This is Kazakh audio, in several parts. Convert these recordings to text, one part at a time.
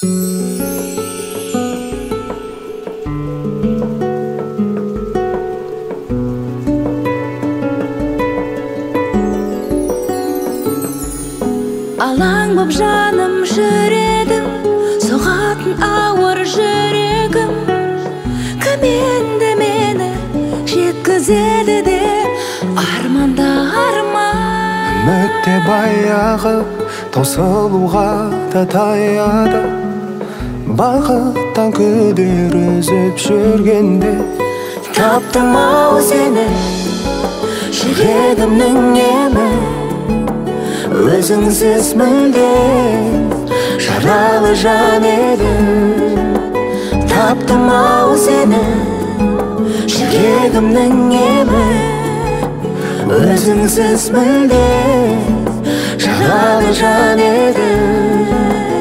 Алаң боп жаным жүредім, соғатын ауыр жүрегім. Кім енді мені жеткізеді деп арманда арман. Үмітте баяғы таусылуға да таяды. Бақыттан күдер үзіп жүргенде Таптым ау сені, жүрегімнің емі. Өзіңсіз мүлде жаралы жан едім. Таптым ау сені, жүрегімнің емі. Өзіңсіз мүлде жаралы жан едім.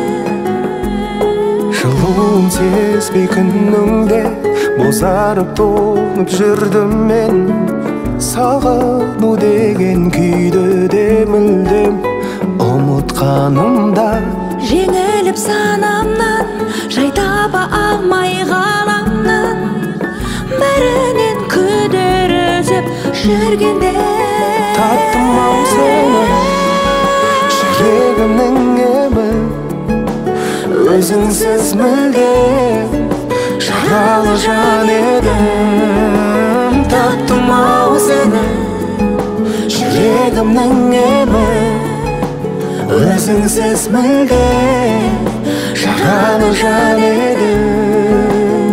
Жылуын сезбей күніңде бозарып тоңып жүрдім мен. Сағыну деген күйді де мүлдем ұмытқанымда. Жеңіліп санамнан, жай таба алмай ғаламнан. Бәрінен күдер үзіп жүргенде Таптым ау сені, жүрегімнің емі. Өзіңсіз мүлде жаралы жан едім. Таптым ау сені, жүрегімнің емі. Өзіңсіз мүлде жаралы жан едім.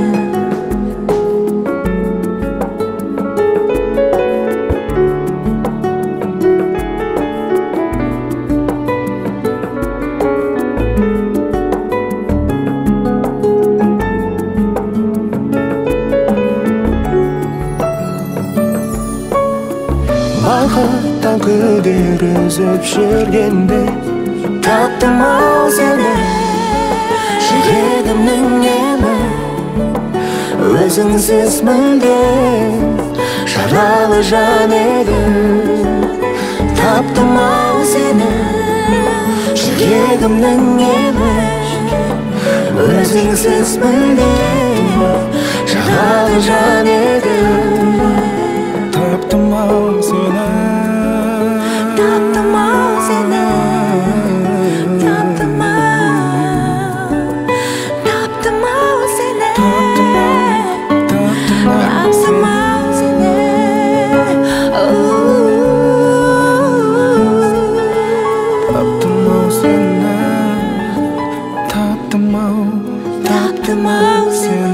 Бақыттан күдер үзіп жүргенде таптым ау сені, жүрегімнің емі. Өзіңсіз мүлде жаралы жан едім. Таптым ау сені, жүрегімнің емі. Өзіңсіз мүлде жаралы жан едім. Таптым ау сені, таптым ау сені. Таптым ау, таптым ау сені. Таптым ау сені. Таптым ау сені, таптым ау, Таптым ау сені.